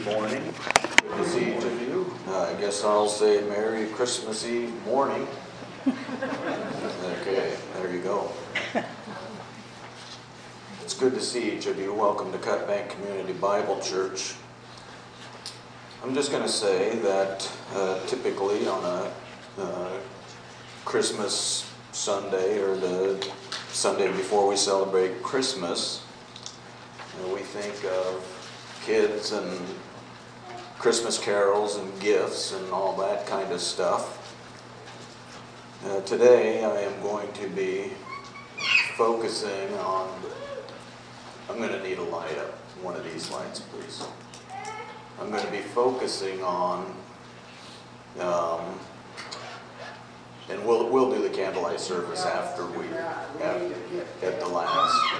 Good morning. Good to see each of you. I guess I'll say Merry Christmas Eve morning. Okay, there you go. It's good to see each of you. Welcome to Cut Bank Community Bible Church. I'm just going to say that typically on a Christmas Sunday or the Sunday before we celebrate Christmas, we think of kids and Christmas carols and gifts and all that kind of stuff. Today I am going to be focusing on, I'm going to need a light up, one of these lights please. I'm going to be focusing on, and we'll do the candlelight service after we, at the last.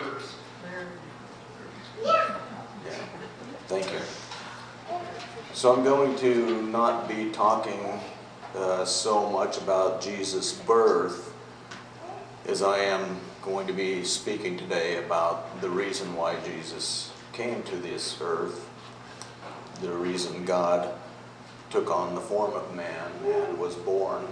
Yeah, thank you. So I'm going to not be talking so much about Jesus' birth as I am going to be speaking today about the reason why Jesus came to this earth, the reason God took on the form of man and was born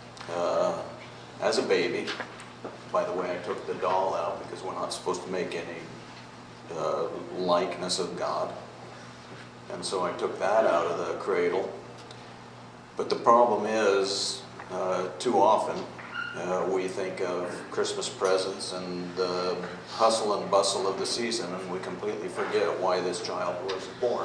as a baby. By the way, I took the doll out because we're not supposed to make any likeness of God. And so I took that out of the cradle. But the problem is, too often, we think of Christmas presents and the hustle and bustle of the season, and we completely forget why this child was born.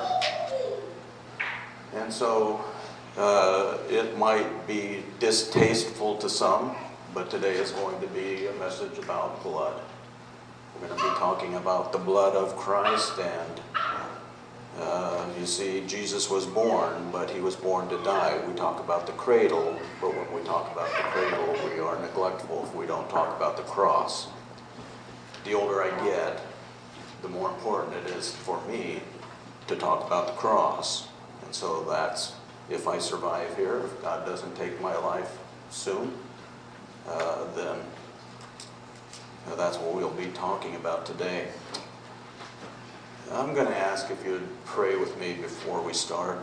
And so it might be distasteful to some, but today is going to be a message about blood. We're going to be talking about the blood of Christ, and you see, Jesus was born, but he was born to die. We talk about the cradle, but when we talk about the cradle, we are neglectful if we don't talk about the cross. The older I get, the more important it is for me to talk about the cross. And so that's, if I survive here, if God doesn't take my life soon, then that's what we'll be talking about today. I'm going to ask if you'd pray with me before we start.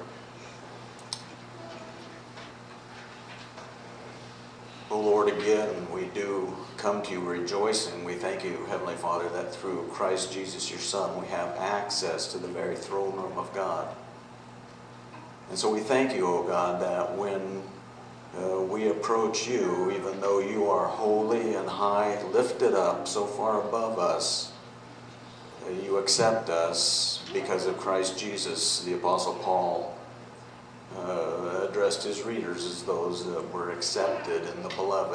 Oh Lord, again, we do come to you rejoicing. We thank you, Heavenly Father, that through Christ Jesus, your Son, we have access to the very throne room of God. And so we thank you, oh God, that when we approach you, even though you are holy and high, lifted up so far above us, you accept us because of Christ Jesus. The Apostle Paul addressed his readers as those that were accepted in the beloved.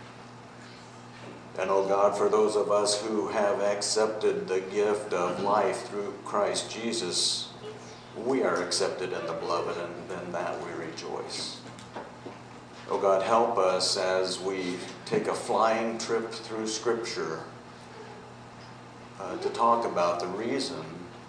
And oh God, for those of us who have accepted the gift of life through Christ Jesus, we are accepted in the beloved, and in that we rejoice. Oh God, help us as we take a flying trip through Scripture to talk about the reason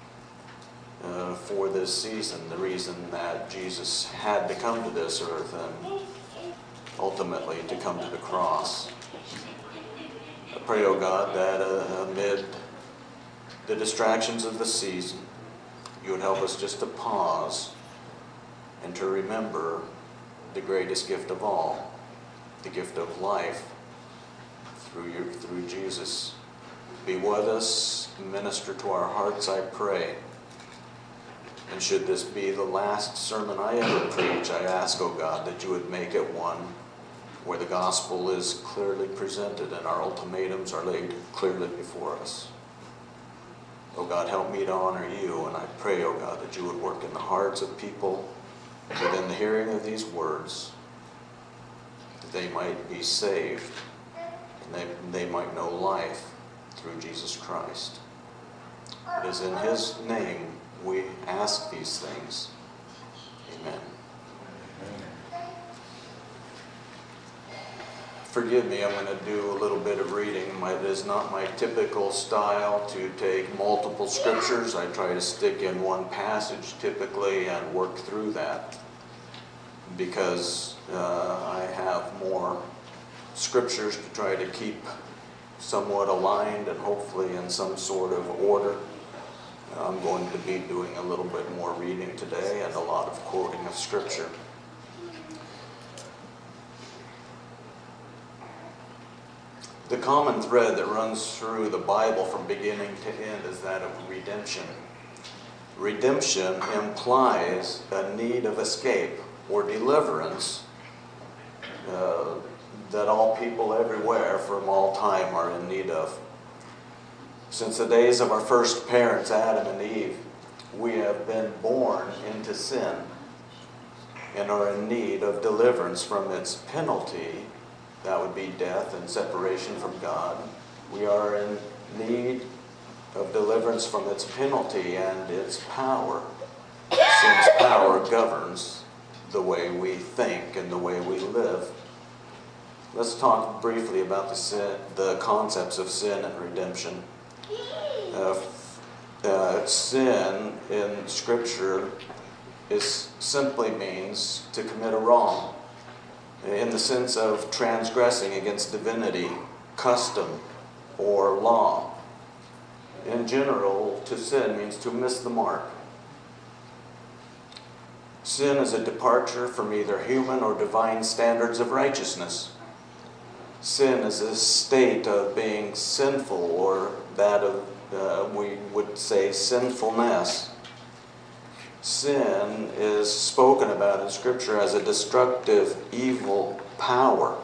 for this season, the reason that Jesus had to come to this earth and ultimately to come to the cross. I pray, oh God, that amid the distractions of the season, you would help us just to pause and to remember the greatest gift of all, the gift of life through Jesus. Be with us, minister to our hearts, I pray. And should this be the last sermon I ever preach, I ask, oh God, that you would make it one where the gospel is clearly presented and our ultimatums are laid clearly before us. Oh God, help me to honor you, and I pray, oh God, that you would work in the hearts of people within the hearing of these words, that they might be saved, and they might know life through Jesus Christ. It is in his name we ask these things. Amen. Forgive me, I'm going to do a little bit of reading. It is not my typical style to take multiple scriptures. I try to stick in one passage typically and work through that because I have more scriptures to try to keep somewhat aligned and hopefully in some sort of order. I'm going to be doing a little bit more reading today and a lot of quoting of Scripture. The common thread that runs through the Bible from beginning to end is that of redemption. Redemption implies a need of escape or deliverance that all people everywhere from all time are in need of. Since the days of our first parents, Adam and Eve, we have been born into sin and are in need of deliverance from its penalty. That would be death and separation from God. We are in need of deliverance from its penalty and its power. Sin's power governs the way we think and the way we live. Let's talk briefly about the concepts of sin and redemption. Sin in Scripture simply means to commit a wrong, in the sense of transgressing against divinity, custom, or law. In general, to sin means to miss the mark. Sin is a departure from either human or divine standards of righteousness. Sin is a state of being sinful, or that of, we would say, sinfulness. Sin is spoken about in Scripture as a destructive, evil power.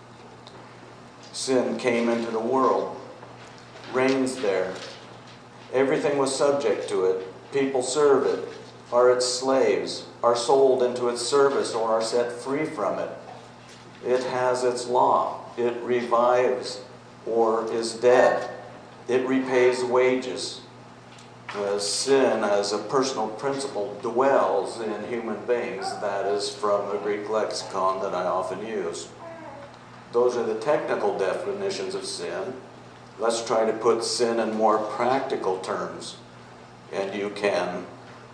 Sin came into the world, reigns there. Everything was subject to it. People serve it, are its slaves, are sold into its service, or are set free from it. It has its law. It revives or is dead. It repays wages. Sin as a personal principle dwells in human beings. That is from the Greek lexicon that I often use. Those are the technical definitions of sin. Let's try to put sin in more practical terms. And you can,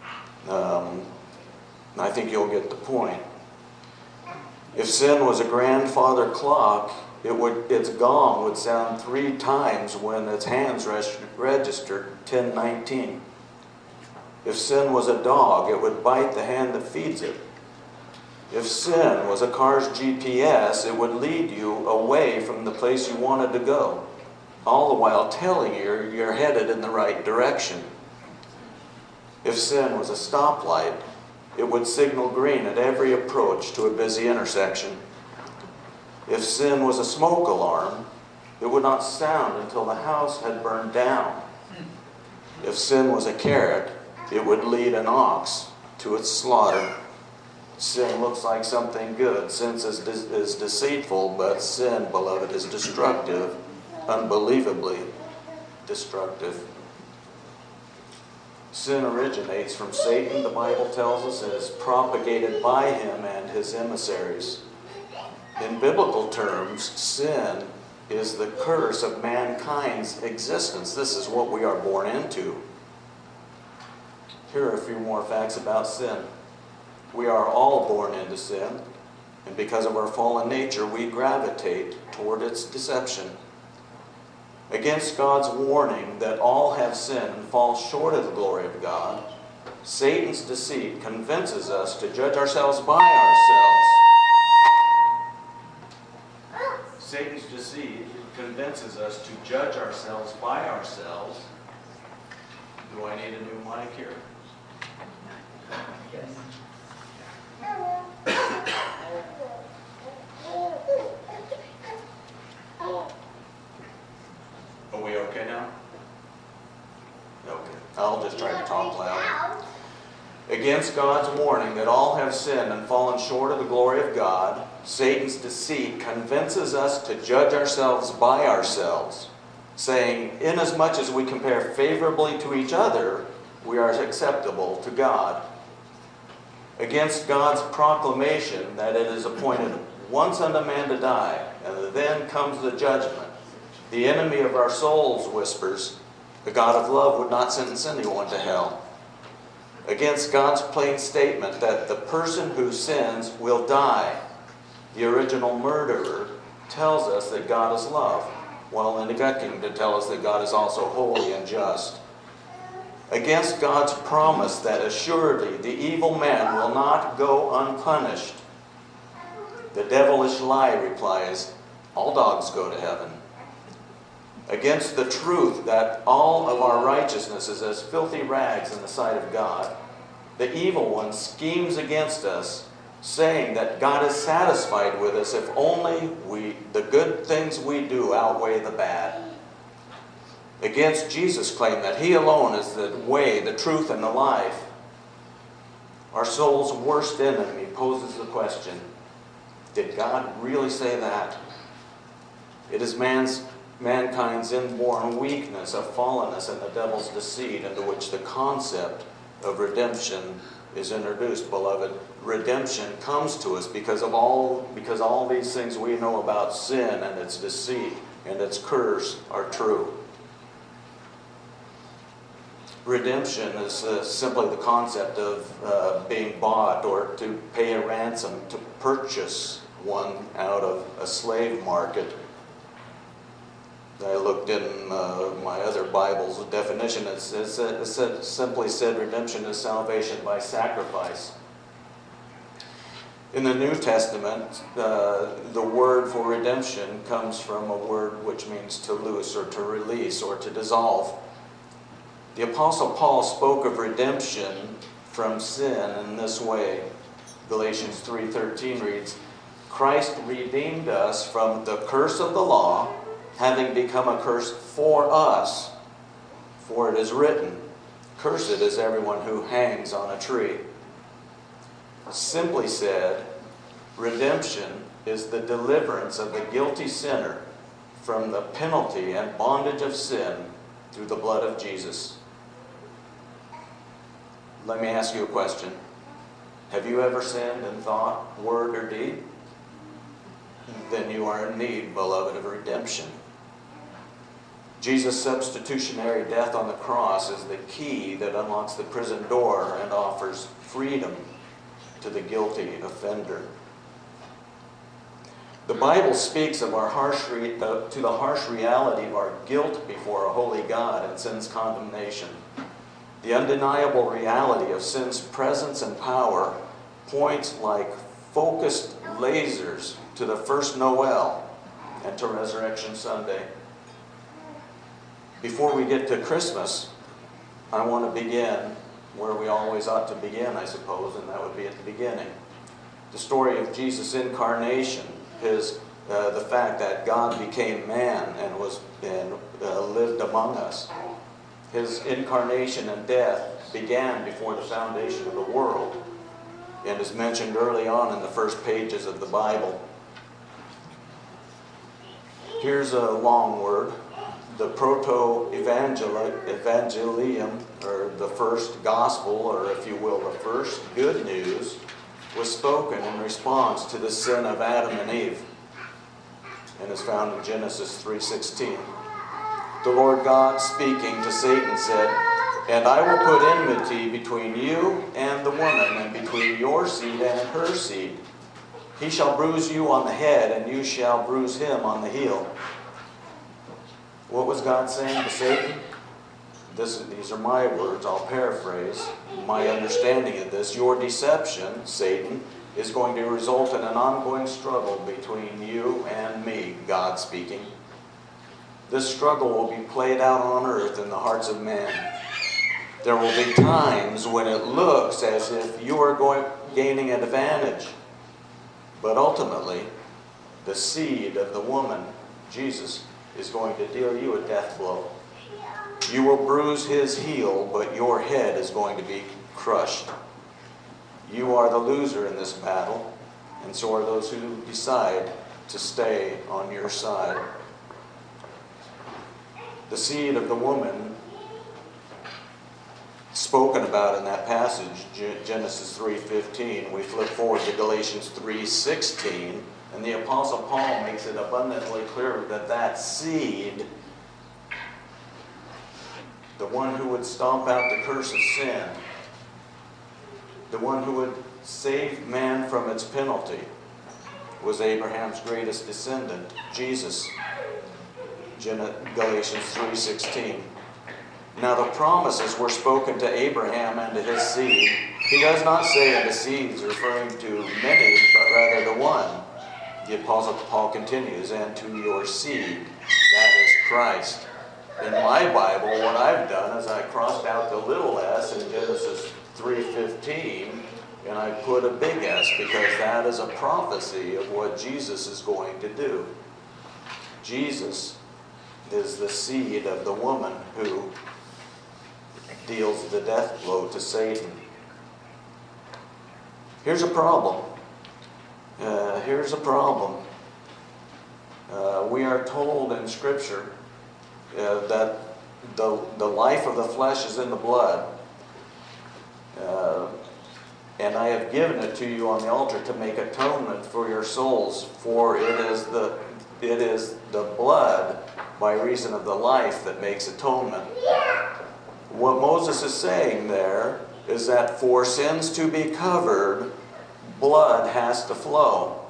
I think you'll get the point. If sin was a grandfather clock, its gong would sound 3 times when its hands registered 10:19. If sin was a dog, it would bite the hand that feeds it. If sin was a car's GPS, it would lead you away from the place you wanted to go, all the while telling you you're headed in the right direction. If sin was a stoplight, it would signal green at every approach to a busy intersection. If sin was a smoke alarm, it would not sound until the house had burned down. If sin was a carrot, it would lead an ox to its slaughter. Sin looks like something good. Sin is deceitful, but sin, beloved, is destructive, unbelievably destructive. Sin originates from Satan, the Bible tells us, and is propagated by him and his emissaries. In biblical terms, sin is the curse of mankind's existence. This is what we are born into. Here are a few more facts about sin. We are all born into sin, and because of our fallen nature, we gravitate toward its deception. Against God's warning that all have sinned and fall short of the glory of God, Satan's deceit convinces us to judge ourselves by ourselves. Satan's deceit convinces us to judge ourselves by ourselves. Do I need a new mic here? Yes. Are we okay now? Okay. I'll just try to talk loud. Against God's warning that all have sinned and fallen short of the glory of God, Satan's deceit convinces us to judge ourselves by ourselves, saying, inasmuch as we compare favorably to each other, we are acceptable to God. Against God's proclamation that it is appointed once unto man to die, and then comes the judgment, the enemy of our souls whispers, the God of love would not sentence anyone to hell. Against God's plain statement that the person who sins will die, the original murderer tells us that God is love, while neglecting to tell us that God is also holy and just. against God's promise that assuredly the evil man will not go unpunished. The devilish lie replies, all dogs go to heaven. Against the truth that all of our righteousness is as filthy rags in the sight of God, the evil one schemes against us, saying that God is satisfied with us if only the good things we do outweigh the bad. Against Jesus' claim that He alone is the way, the truth, and the life, our soul's worst enemy poses the question, did God really say that? It is mankind's inborn weakness of fallenness and the devil's deceit into which the concept of redemption is introduced. Beloved, redemption comes to us because all these things we know about sin and its deceit and its curse are true. Redemption is simply the concept of being bought or to pay a ransom, to purchase one out of a slave market. I looked in my other Bible's definition. It simply said redemption is salvation by sacrifice. In the New Testament, the word for redemption comes from a word which means to loose or to release or to dissolve. The Apostle Paul spoke of redemption from sin in this way. Galatians 3:13 reads, Christ redeemed us from the curse of the law, having become a curse for us. For it is written, cursed is everyone who hangs on a tree. Simply said, redemption is the deliverance of the guilty sinner from the penalty and bondage of sin through the blood of Jesus. Let me ask you a question. Have you ever sinned in thought, word, or deed? Then you are in need, beloved, of redemption. Jesus' substitutionary death on the cross is the key that unlocks the prison door and offers freedom to the guilty offender. The Bible speaks of to the harsh reality of our guilt before a holy God and sin's condemnation. The undeniable reality of sin's presence and power points like focused lasers to the first Noel and to Resurrection Sunday. Before we get to Christmas, I want to begin where we always ought to begin, I suppose, and that would be at the beginning. The story of Jesus' incarnation, the fact that God became man and lived among us. His incarnation and death began before the foundation of the world and is mentioned early on in the first pages of the Bible. Here's a long word. The proto-evangelium, or the first gospel, or if you will, the first good news, was spoken in response to the sin of Adam and Eve, and is found in Genesis 3:16. The Lord God, speaking to Satan, said, And I will put enmity between you and the woman, and between your seed and her seed. He shall bruise you on the head, and you shall bruise him on the heel. What was God saying to Satan? These are my words, I'll paraphrase. My understanding of this, your deception, Satan, is going to result in an ongoing struggle between you and me, God speaking. This struggle will be played out on earth in the hearts of men. There will be times when it looks as if you are gaining an advantage. But ultimately, the seed of the woman, Jesus, is going to deal you a death blow. You will bruise his heel, but your head is going to be crushed. You are the loser in this battle, and so are those who decide to stay on your side. The seed of the woman spoken about in that passage, Genesis 3:15. We flip forward to Galatians 3:16, and the Apostle Paul makes it abundantly clear that that seed, the one who would stomp out the curse of sin, the one who would save man from its penalty, was Abraham's greatest descendant, Jesus. Galatians 3:16. Now the promises were spoken to Abraham and to his seed. He does not say unto seeds, referring to many, but rather to one. The Apostle Paul continues, and to your seed, that is Christ. In my Bible, what I've done is I crossed out the little s in Genesis 3:15, and I put a big S because that is a prophecy of what Jesus is going to do. Jesus is the seed of the woman who deals the death blow to Satan. Here's a problem. We are told in Scripture that the life of the flesh is in the blood. And I have given it to you on the altar to make atonement for your souls, for it is the blood by reason of the life that makes atonement. What Moses is saying there is that for sins to be covered, blood has to flow.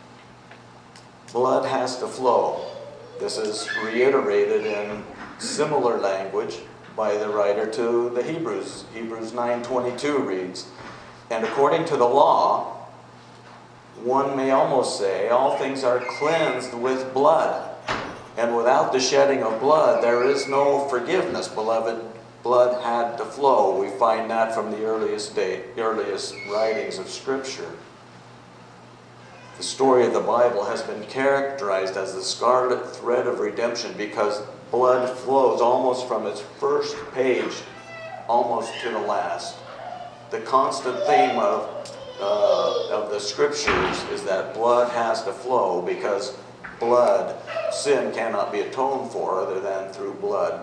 Blood has to flow. This is reiterated in similar language by the writer to the Hebrews. Hebrews 9:22 reads, and according to the law, one may almost say all things are cleansed with blood. And without the shedding of blood, there is no forgiveness, beloved. Blood had to flow. We find that from the earliest writings of Scripture. The story of the Bible has been characterized as the scarlet thread of redemption because blood flows almost from its first page almost to the last. The constant theme of the Scriptures is that blood has to flow because sin cannot be atoned for other than through blood.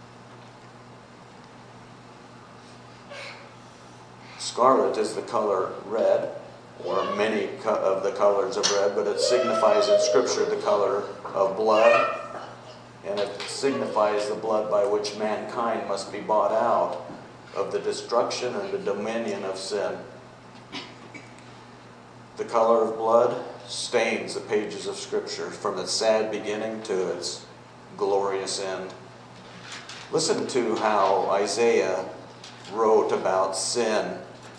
Scarlet is the color red, or many of the colors of red, but it signifies in Scripture the color of blood, and it signifies the blood by which mankind must be bought out of the destruction and the dominion of sin. The color of blood stains the pages of Scripture from its sad beginning to its glorious end. Listen to how Isaiah wrote about sin.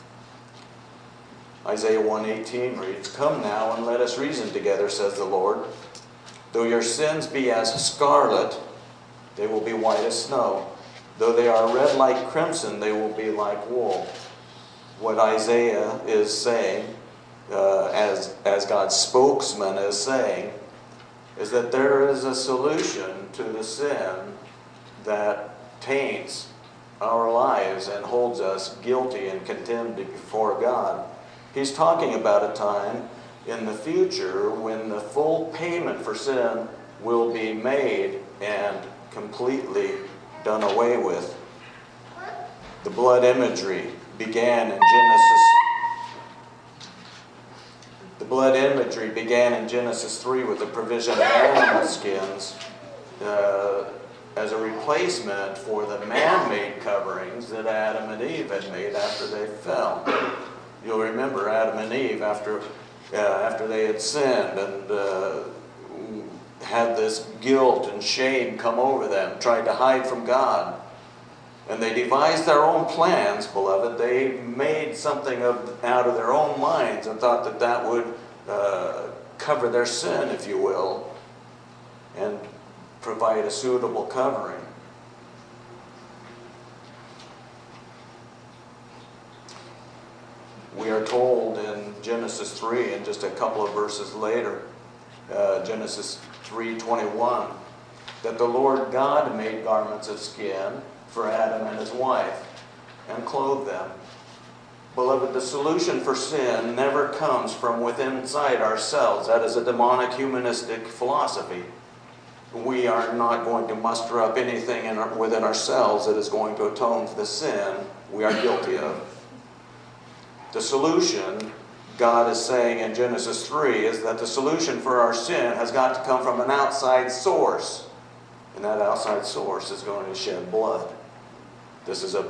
Isaiah 1:18 reads, come now and let us reason together, says the Lord. Though your sins be as scarlet, they will be white as snow. Though they are red like crimson, they will be like wool. What Isaiah is saying, as God's spokesman is saying, is that there is a solution to the sin that taints our lives and holds us guilty and condemned before God. He's talking about a time in the future when the full payment for sin will be made and completely done away with. The blood imagery began in Genesis 3 with the provision of animal skins as a replacement for the man-made coverings that Adam and Eve had made after they fell. You'll remember Adam and Eve after they had sinned and had this guilt and shame come over them, tried to hide from God. And they devised their own plans, beloved. They made something out of their own minds and thought that would cover their sin, if you will, and provide a suitable covering. We are told in Genesis 3, and just a couple of verses later, Genesis 3:21, that the Lord God made garments of skin for Adam and his wife and clothed them. Beloved, the solution for sin never comes from within inside ourselves. That is a demonic humanistic philosophy. We are not going to muster up anything within ourselves that is going to atone for the sin we are guilty of. The solution, God is saying in Genesis 3, is that the solution for our sin has got to come from an outside source. And that outside source is going to shed blood. This is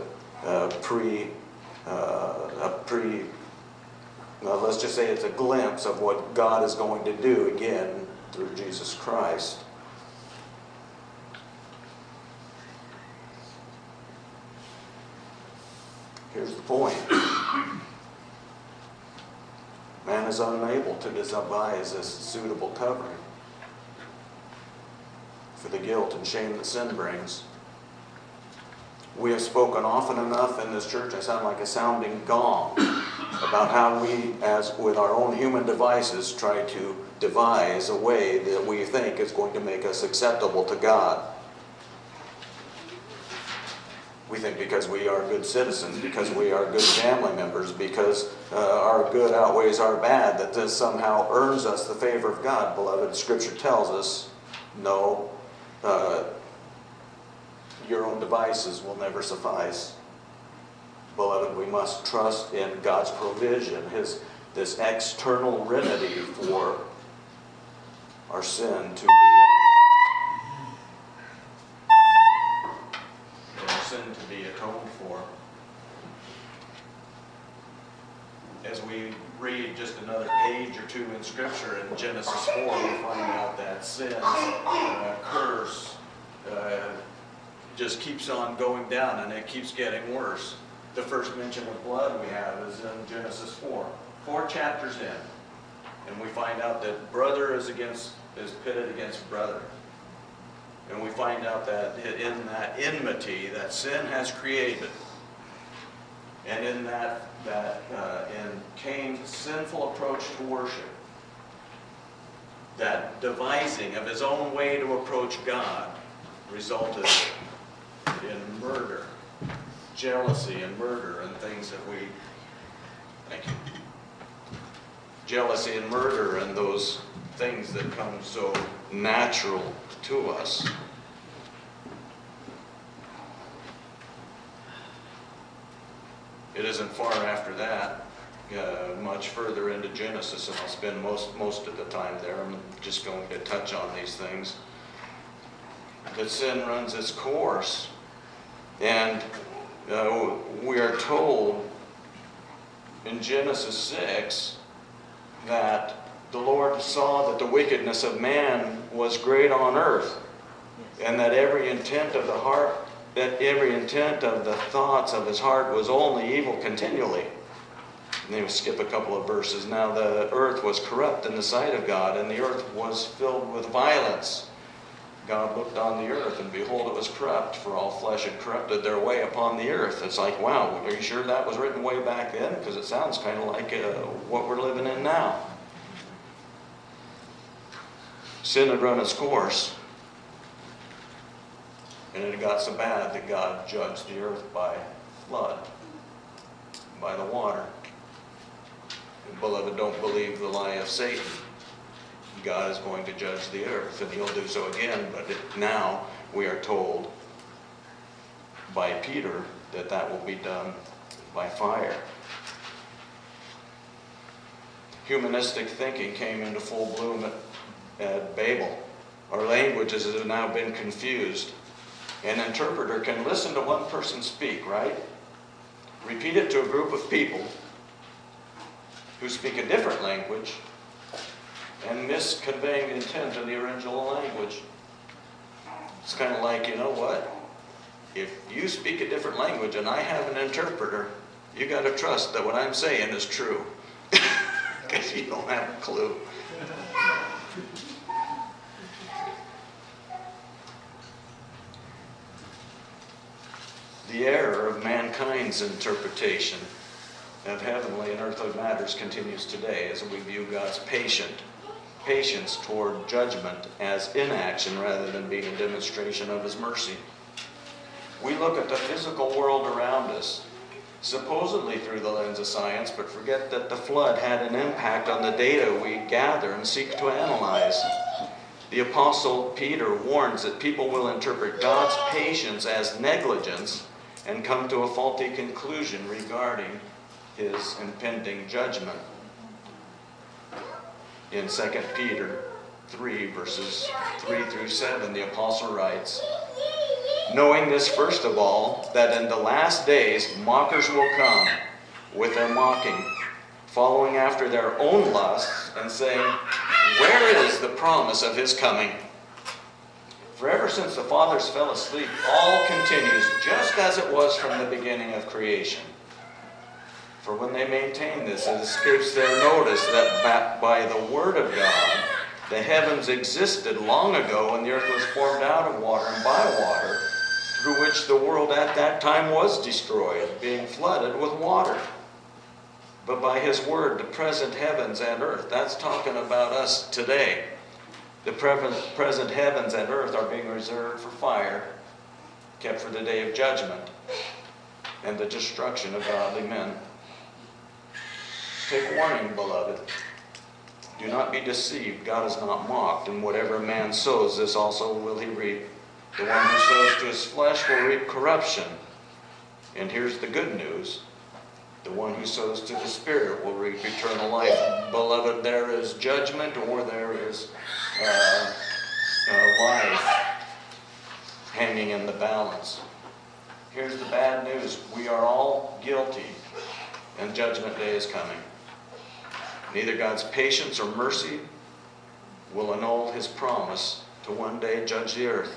let's just say it's a glimpse of what God is going to do again through Jesus Christ. Here's the point. Man is unable to devise a suitable covering for the guilt and shame that sin brings. We have spoken often enough in this church, I sound like a sounding gong, about how we, as with our own human devices, try to devise a way that we think is going to make us acceptable to God. We think because we are good citizens, because we are good family members, because our good outweighs our bad, that this somehow earns us the favor of God. Beloved, Scripture tells us, no, your own devices will never suffice. Beloved, we must trust in God's provision, this external remedy for our sin to be atoned for. As we read just another page or two in Scripture in Genesis 4, we find out that sin, curse, just keeps on going down, and it keeps getting worse. The first mention of blood we have is in Genesis 4 chapters in, and we find out that brother is pitted against brother. And we find out that in that enmity that sin has created, and in in Cain's sinful approach to worship, that devising of his own way to approach God resulted in murder, jealousy and murder, and things that jealousy and murder, and those things that come so natural to us. It isn't far after that, much further into Genesis, and I'll spend most of the time there. I'm just going to touch on these things. That sin runs its course, and we are told in Genesis 6 that the Lord saw that the wickedness of man was great on earth, and that every intent of the heart, that every intent of the thoughts of his heart was only evil continually. And then we skip a couple of verses. Now the earth was corrupt in the sight of God, and the earth was filled with violence. God looked on the earth, and behold, it was corrupt, for all flesh had corrupted their way upon the earth. It's like, wow, are you sure that was written way back then? Because it sounds kind of like what we're living in now. Sin had run its course, and it got so bad that God judged the earth by flood, by the water. And beloved, don't believe the lie of Satan. God is going to judge the earth, and he'll do so again, but now we are told by Peter that will be done by fire. Humanistic thinking came into full bloom at Babel. Our languages have now been confused. An interpreter can listen to one person speak, right? Repeat it to a group of people who speak a different language, and miss conveying the intent of the original language. It's kind of like, you know what? If you speak a different language and I have an interpreter, you got to trust that what I'm saying is true, because you don't have a clue. The error of mankind's interpretation of heavenly and earthly matters continues today as we view God's patience toward judgment as inaction rather than being a demonstration of his mercy. We look at the physical world around us, supposedly through the lens of science, but forget that the flood had an impact on the data we gather and seek to analyze. The Apostle Peter warns that people will interpret God's patience as negligence and come to a faulty conclusion regarding his impending judgment. In 2 Peter 3, verses 3 through 7, the apostle writes, "Knowing this first of all, that in the last days mockers will come with their mocking, following after their own lusts, and saying, 'Where is the promise of his coming?' For ever since the fathers fell asleep, all continues just as it was from the beginning of creation. For when they maintain this, it escapes their notice that by the word of God, the heavens existed long ago, and the earth was formed out of water and by water, through which the world at that time was destroyed, being flooded with water. But by his word, the present heavens and earth, that's talking about us today. The present heavens and earth are being reserved for fire, kept for the day of judgment and the destruction of godly men. Take warning, beloved. Do not be deceived. God is not mocked, and whatever a man sows, this also will he reap. The one who sows to his flesh will reap corruption. And here's the good news. The one who sows to the Spirit will reap eternal life. Beloved, there is judgment or there is life hanging in the balance. Here's the bad news. We are all guilty, and judgment day is coming. Neither God's patience or mercy will annul his promise to one day judge the earth.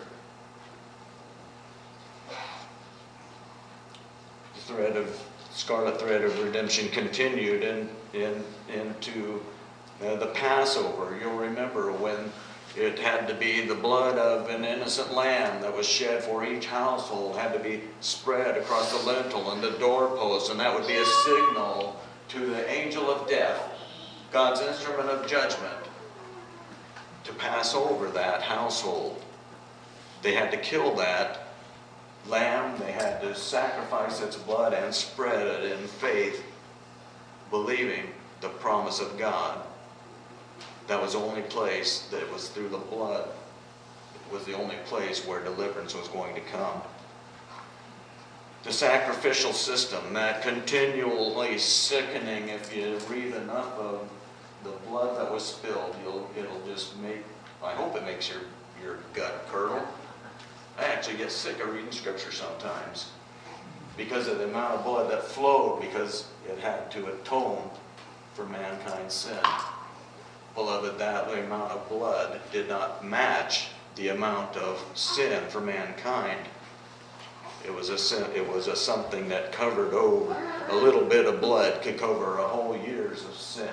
The scarlet thread of redemption continued into the Passover. You'll remember when it had to be the blood of an innocent lamb that was shed for each household, had to be spread across the lintel and the doorpost, and that would be a signal to the angel of death, God's instrument of judgment, to pass over that household. They had to kill that lamb. They had to sacrifice its blood and spread it in faith, believing the promise of God. That was the only place that it was through the blood. It was the only place where deliverance was going to come. The sacrificial system, that continually sickening, if you read enough of the blood that was spilled, it'll just make, I hope it makes your gut curdle. I actually get sick of reading scripture sometimes because of the amount of blood that flowed, because it had to atone for mankind's sin. Beloved, that amount of blood did not match the amount of sin for mankind. It was a something that covered over. A little bit of blood could cover a whole year's of sin.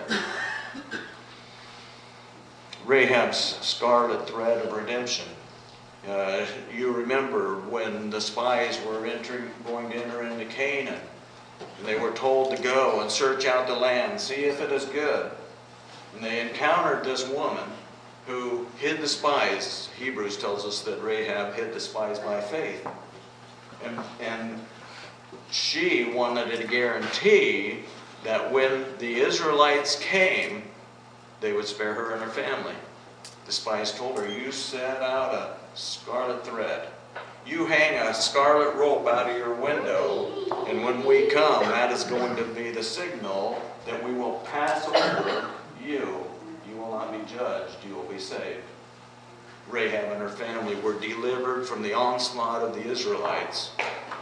Rahab's scarlet thread of redemption. You remember when the spies were going to enter into Canaan, and they were told to go and search out the land, see if it is good. And they encountered this woman who hid the spies. Hebrews tells us that Rahab hid the spies by faith. And she wanted to guarantee that when the Israelites came, they would spare her and her family. The spies told her, you set out a scarlet thread. You hang a scarlet rope out of your window, and when we come, that is going to be the signal that we will pass over you. You will not be judged. You will be saved. Rahab and her family were delivered from the onslaught of the Israelites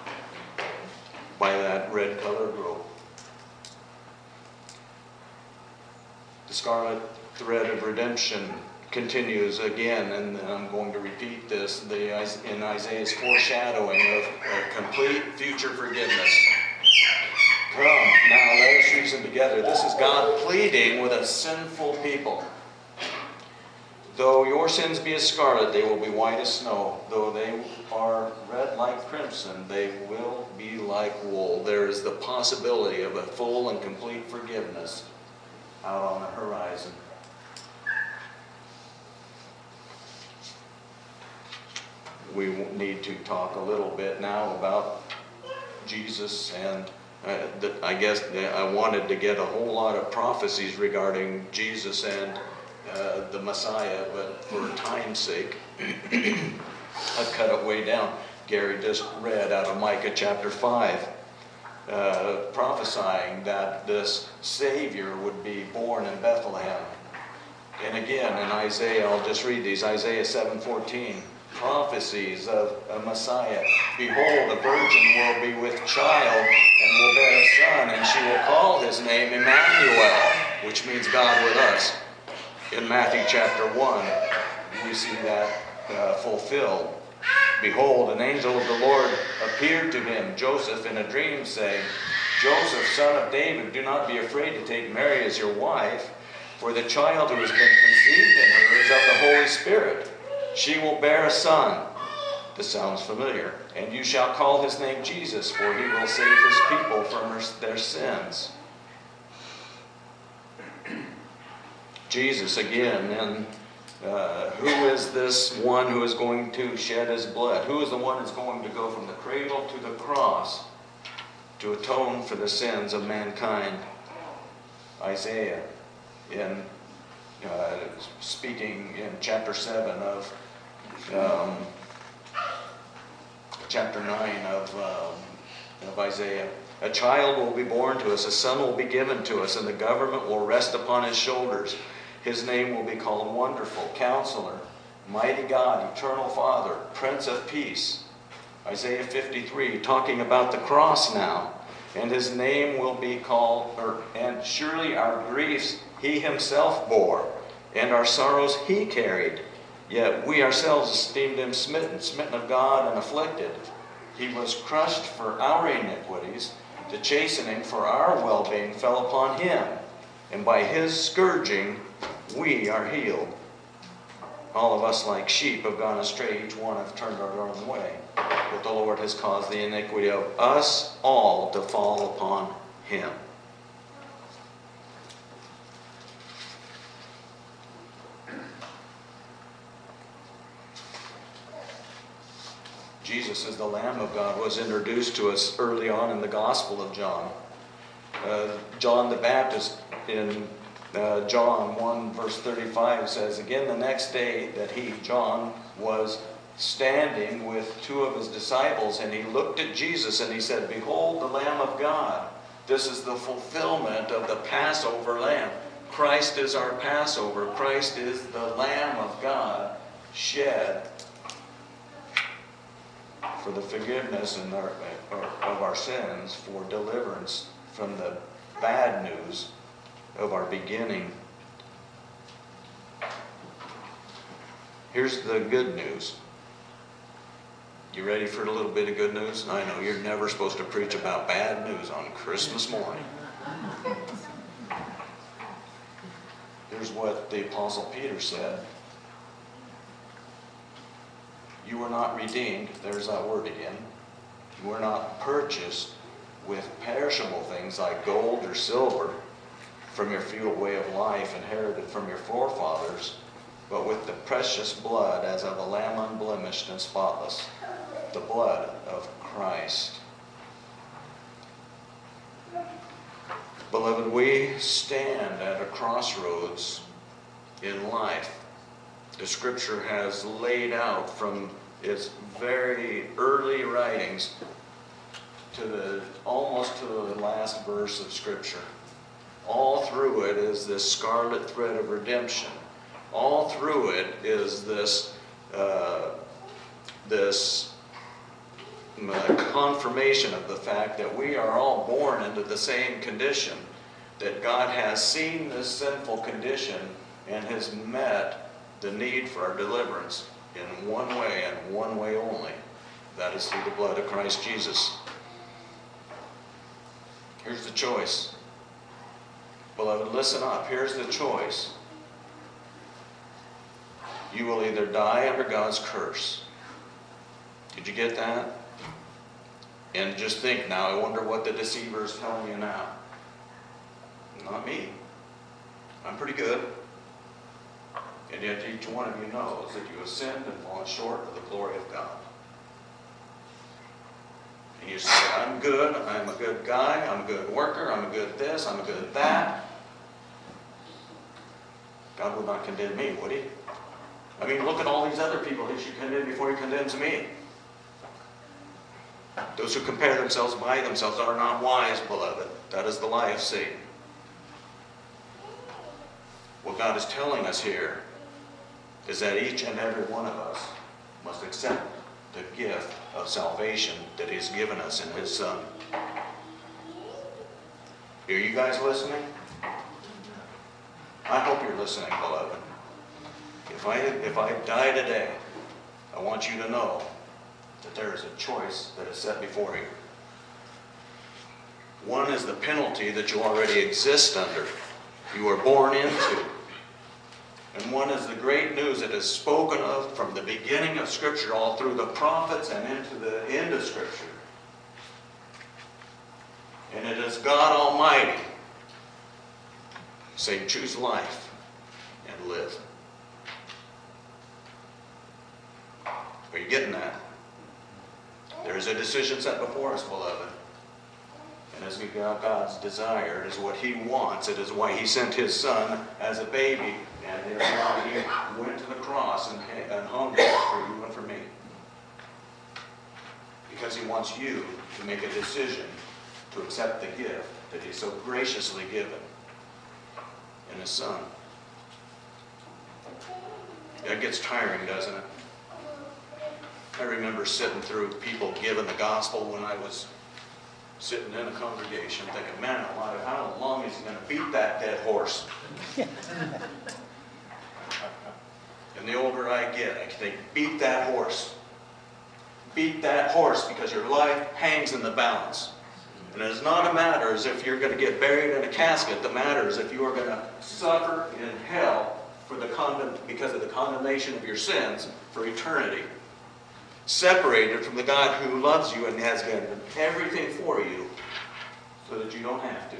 by that red-colored rope. The scarlet thread of redemption continues again, and I'm going to repeat this, in Isaiah's foreshadowing of complete future forgiveness. Come, now let us reason together. This is God pleading with a sinful people. Though your sins be as scarlet, they will be white as snow. Though they are red like crimson, they will be like wool. There is the possibility of a full and complete forgiveness out on the horizon. We need to talk a little bit now about Jesus, and I guess I wanted to get a whole lot of prophecies regarding Jesus and the Messiah, but for time's sake, I've cut it way down. Gary just read out of Micah chapter 5, prophesying that this Savior would be born in Bethlehem. And again, in Isaiah, I'll just read these, Isaiah 7:14. Prophecies of a Messiah. Behold, a virgin will be with child and will bear a son, and she will call his name Emmanuel, which means God with us. In Matthew chapter 1, we see that fulfilled. Behold, an angel of the Lord appeared to him, Joseph, in a dream, saying, Joseph, son of David, do not be afraid to take Mary as your wife, for the child who has been conceived in her is of the Holy Spirit. She will bear a son. This sounds familiar. And you shall call his name Jesus, for he will save his people from their sins. Jesus again, and who is this one who is going to shed his blood? Who is the one that's going to go from the cradle to the cross to atone for the sins of mankind? Isaiah, in speaking in chapter 7 of chapter 9 of Isaiah. A child will be born to us, a son will be given to us, and the government will rest upon his shoulders. His name will be called Wonderful, Counselor, Mighty God, Eternal Father, Prince of Peace. Isaiah 53, talking about the cross now. And his name will be called, and surely our griefs he himself bore, and our sorrows he carried. Yet we ourselves esteemed him smitten of God and afflicted. He was crushed for our iniquities. The chastening for our well-being fell upon him. And by his scourging we are healed. All of us like sheep have gone astray. Each one have turned our own way. But the Lord has caused the iniquity of us all to fall upon him. Jesus as the Lamb of God was introduced to us early on in the Gospel of John. John the Baptist in John 1 verse 35 says, again the next day that he, John, was standing with two of his disciples, and he looked at Jesus and he said, behold the Lamb of God. This is the fulfillment of the Passover lamb. Christ is our Passover. Christ is the Lamb of God shed for the forgiveness of our sins, for deliverance from the bad news of our beginning. Here's the good news. You ready for a little bit of good news? I know you're never supposed to preach about bad news on Christmas morning. Here's what the Apostle Peter said. You were not redeemed, there's that word again. You were not purchased with perishable things like gold or silver from your futile way of life inherited from your forefathers, but with the precious blood as of a lamb unblemished and spotless, the blood of Christ. Beloved, we stand at a crossroads in life. The Scripture has laid out from its very early writings to almost to the last verse of Scripture. All through it is this scarlet thread of redemption. All through it is this confirmation of the fact that we are all born into the same condition, that God has seen this sinful condition and has met the need for our deliverance in one way and one way only. That is through the blood of Christ Jesus. Here's the choice. Beloved, listen up. Here's the choice. You will either die under God's curse. Did you get that? And just think now, I wonder what the deceiver is telling you now. Not me. I'm pretty good. And yet each one of you knows that you have sinned and fallen short of the glory of God. And you say, I'm good, I'm a good guy, I'm a good worker, I'm a good this, I'm a good that. God would not condemn me, would he? I mean, look at all these other people he should condemn before he condemns me. Those who compare themselves by themselves are not wise, beloved. That is the lie of Satan. What God is telling us here is that each and every one of us must accept the gift of salvation that he has given us in his Son. Are you guys listening? I hope you're listening, beloved. If I die today, I want you to know that there is a choice that is set before you. One is the penalty that you already exist under, you were born into. And one is the great news that is spoken of from the beginning of Scripture all through the prophets and into the end of Scripture. And it is God Almighty saying, choose life and live. Are you getting that? There is a decision set before us, beloved. And as God's desire, it is what He wants. It is why He sent His Son as a baby. And it is why He went to the cross and hung there for you and for me. Because He wants you to make a decision to accept the gift that He's so graciously given in His Son. That gets tiring, doesn't it? I remember sitting through people giving the gospel when I was sitting in a congregation thinking, man alive, how long is He going to beat that dead horse? And the older I get, I think, beat that horse. Beat that horse, because your life hangs in the balance. And it is not a matter as if you're going to get buried in a casket. The matter is if you are going to suffer in hell because of the condemnation of your sins for eternity. Separated from the God who loves you and has given everything for you so that you don't have to.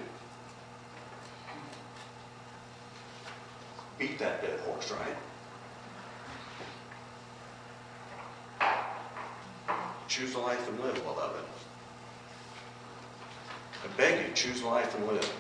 Beat that dead horse, right? Choose life and live, beloved. I beg you, choose life and live.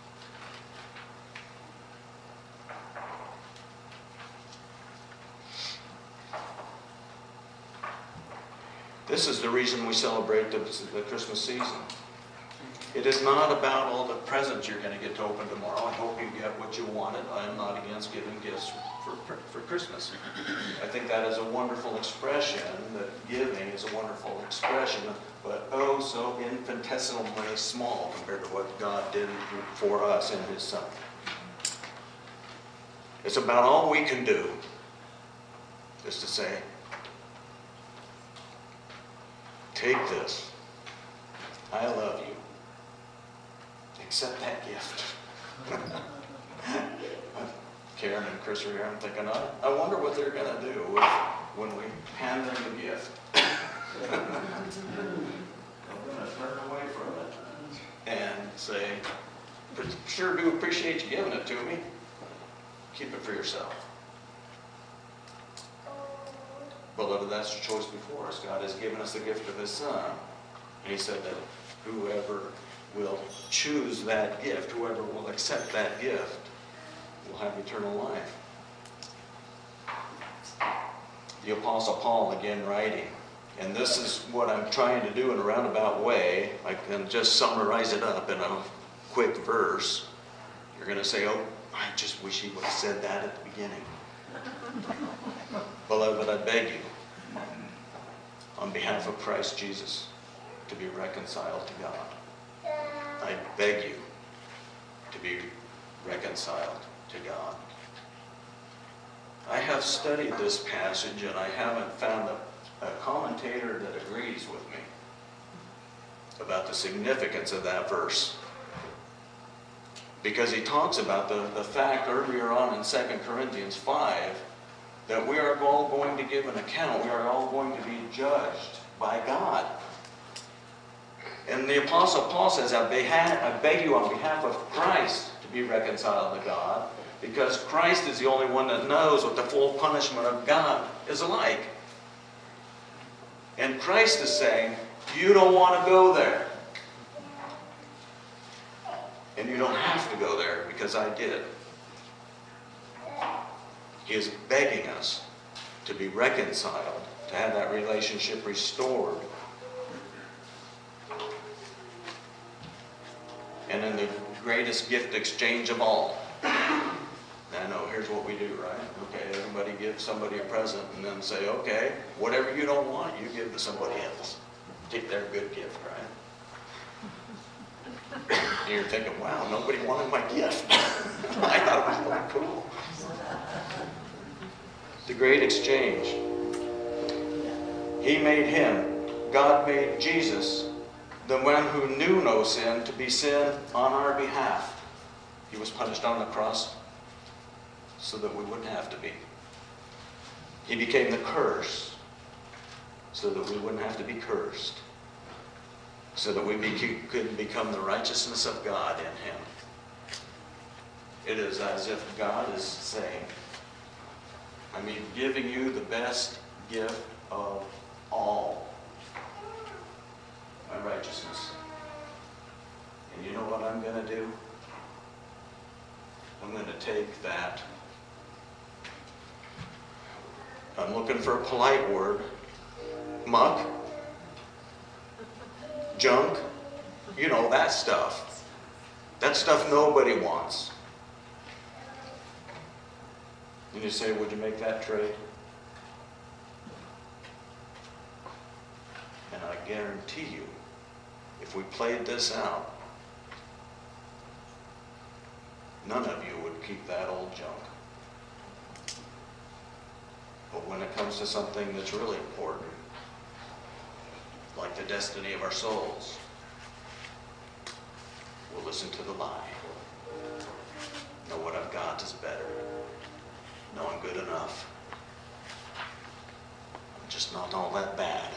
This is the reason we celebrate the Christmas season. It is not about all the presents you're going to get to open tomorrow. I hope you get what you wanted. I am not against giving gifts for Christmas. I think that is a wonderful expression, that giving is a wonderful expression, but oh so infinitesimally small compared to what God did for us in His Son. It's about all we can do is to say, take this. I love you. Accept that gift. Karen and Chris are here. I'm thinking, I wonder what they're going to do when we hand them the gift. I'm going to turn away from it and say, sure do appreciate you giving it to me. Keep it for yourself. Beloved, that's the choice before us. God has given us the gift of His Son. And He said that whoever will choose that gift, whoever will accept that gift, will have eternal life. The Apostle Paul again writing, and this is what I'm trying to do in a roundabout way. I can just summarize it up in a quick verse. You're going to say, oh, I just wish he would have said that at the beginning. Beloved, I beg you, on behalf of Christ Jesus, to be reconciled to God. I beg you to be reconciled to God. I have studied this passage and I haven't found a commentator that agrees with me about the significance of that verse. Because he talks about the fact earlier on in 2 Corinthians 5 that we are all going to give an account. We are all going to be judged by God. And the Apostle Paul says, I beg you on behalf of Christ to be reconciled to God, because Christ is the only one that knows what the full punishment of God is like. And Christ is saying, you don't want to go there. And you don't have to go there, because I did. He is begging us to be reconciled, to have that relationship restored. And in the greatest gift exchange of all, I know, here's what we do, right? Okay, everybody gives somebody a present and then say, okay, whatever you don't want, you give to somebody else. Take their good gift, right? And you're thinking, wow, nobody wanted my gift. I thought it was really cool. The great exchange. He made him, God made Jesus the one who knew no sin, to be sin on our behalf. He was punished on the cross so that we wouldn't have to be. He became the curse so that we wouldn't have to be cursed, so that we could become the righteousness of God in him. It is as if God is saying, I'm giving you the best gift of all, my righteousness. And you know what I'm going to do? I'm going to take that. I'm looking for a polite word. Muck. Junk. You know, that stuff. That stuff nobody wants. And you say, would you make that trade? And I guarantee you, if we played this out, none of you would keep that old junk. But when it comes to something that's really important, like the destiny of our souls, we'll listen to the lie. No, what I've got is better. No, I'm good enough. I'm just not all that bad.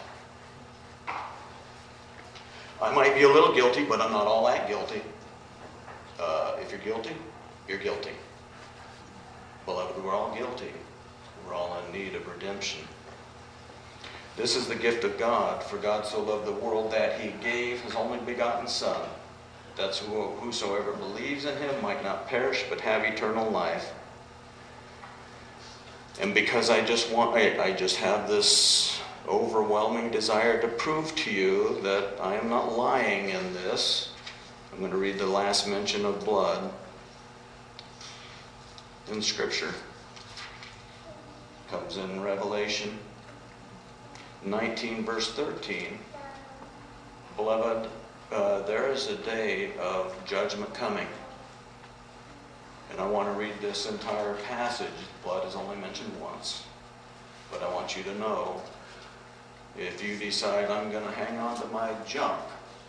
I might be a little guilty, but I'm not all that guilty. If you're guilty, you're guilty. Beloved, we're all guilty. We're all in need of redemption. This is the gift of God, for God so loved the world that he gave his only begotten Son, that whosoever believes in him might not perish but have eternal life. And because I just have this overwhelming desire to prove to you that I am not lying in this, I'm going to read the last mention of blood in Scripture. Comes in Revelation 19, verse 13. Beloved, there is a day of judgment coming. And I want to read this entire passage. Blood is only mentioned once. But I want you to know, if you decide I'm going to hang on to my junk,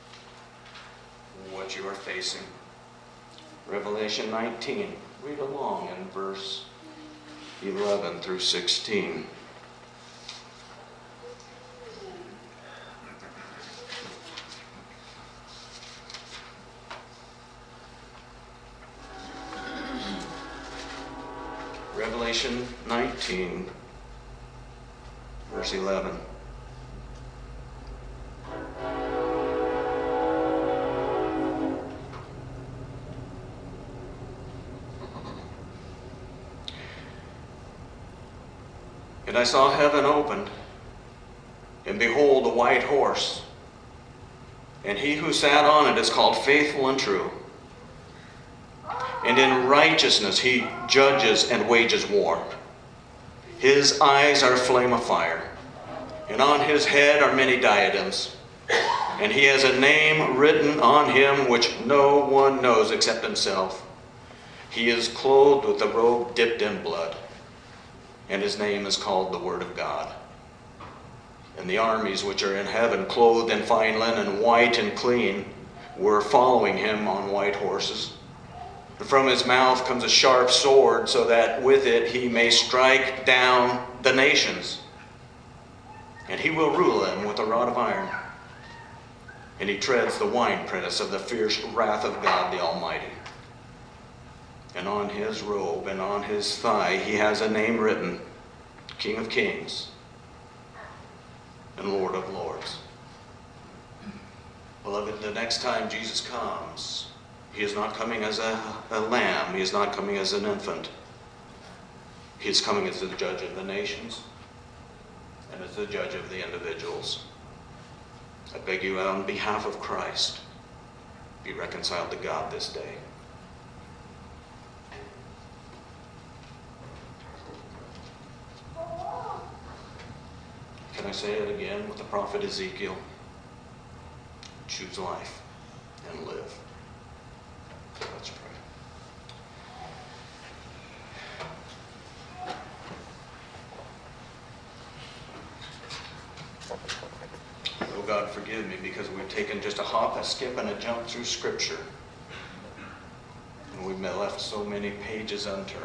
what you are facing. Revelation 19. Read along in verse 11 through 16. Revelation 19, verse 11. And I saw heaven opened, and behold, a white horse. And he who sat on it is called Faithful and True. And in righteousness he judges and wages war. His eyes are a flame of fire, and on his head are many diadems. And he has a name written on him which no one knows except himself. He is clothed with a robe dipped in blood, and his name is called the Word of God. And the armies which are in heaven, clothed in fine linen, white and clean, were following him on white horses. And from his mouth comes a sharp sword, so that with it he may strike down the nations. And he will rule them with a rod of iron. And he treads the winepress of the fierce wrath of God the Almighty. And on his robe and on his thigh he has a name written, King of Kings and Lord of Lords. Beloved, the next time Jesus comes, he is not coming as a lamb. He is not coming as an infant. He is coming as the judge of the nations and as the judge of the individuals. I beg you, on behalf of Christ, be reconciled to God this day. Can I say it again with the prophet Ezekiel? Choose life and live. Let's pray. Oh God, forgive forgive me because we've taken just a hop, a skip, and a jump through Scripture. And we've left so many pages unturned.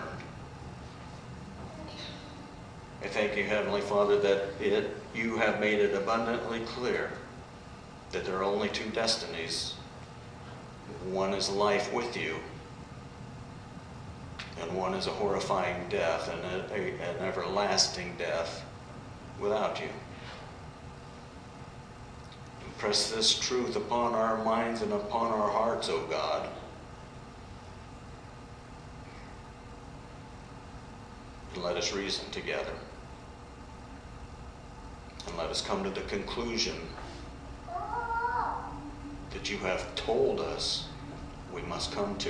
I thank you, Heavenly Father, that you have made it abundantly clear that there are only two destinies. One is life with you, and one is a horrifying death and an everlasting death without you. Impress this truth upon our minds and upon our hearts, O God. And let us reason together. And let us come to the conclusion that you have told us we must come to.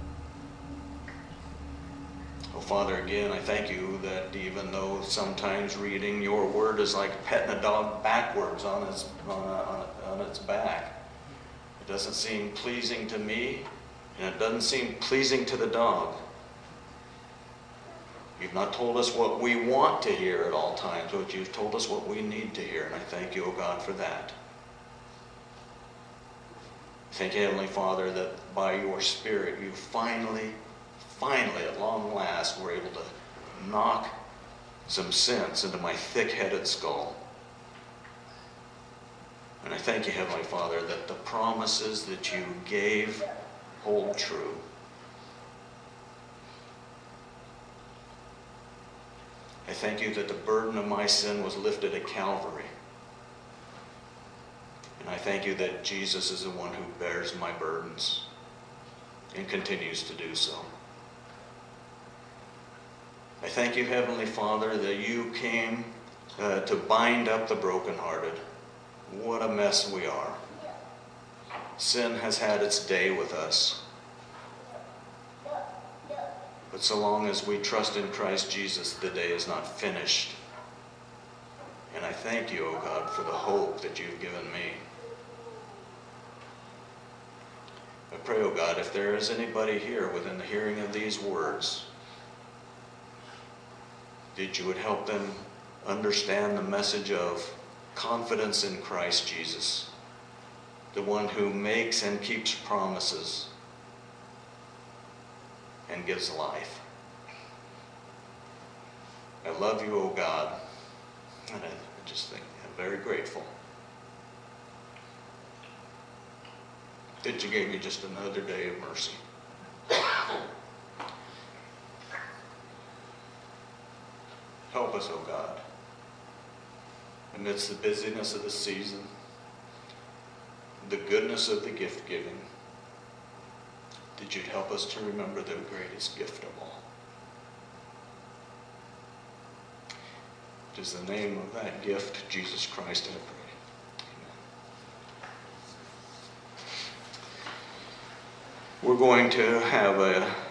Oh, Father, again, I thank you that even though sometimes reading your word is like petting a dog backwards on its back, it doesn't seem pleasing to me, and it doesn't seem pleasing to the dog. You've not told us what we want to hear at all times, but you've told us what we need to hear, and I thank you, O God, for that. Thank you, Heavenly Father, that by your Spirit you finally, at long last, were able to knock some sense into my thick-headed skull. And I thank you, Heavenly Father, that the promises that you gave hold true. I thank you that the burden of my sin was lifted at Calvary. And I thank you that Jesus is the one who bears my burdens and continues to do so. I thank you, Heavenly Father, that you came to bind up the brokenhearted. What a mess we are. Sin has had its day with us. But so long as we trust in Christ Jesus, the day is not finished. And I thank you, O God, for the hope that you've given me. I pray, O God, if there is anybody here within the hearing of these words, that you would help them understand the message of confidence in Christ Jesus, the one who makes and keeps promises and gives life. I love you, O God, and I just think I'm very grateful that you gave me just another day of mercy. Help us, O God, amidst the busyness of the season, the goodness of the gift giving, that you'd help us to remember the greatest gift of all. It is the name of that gift, Jesus Christ, I pray. Amen. We're going to have a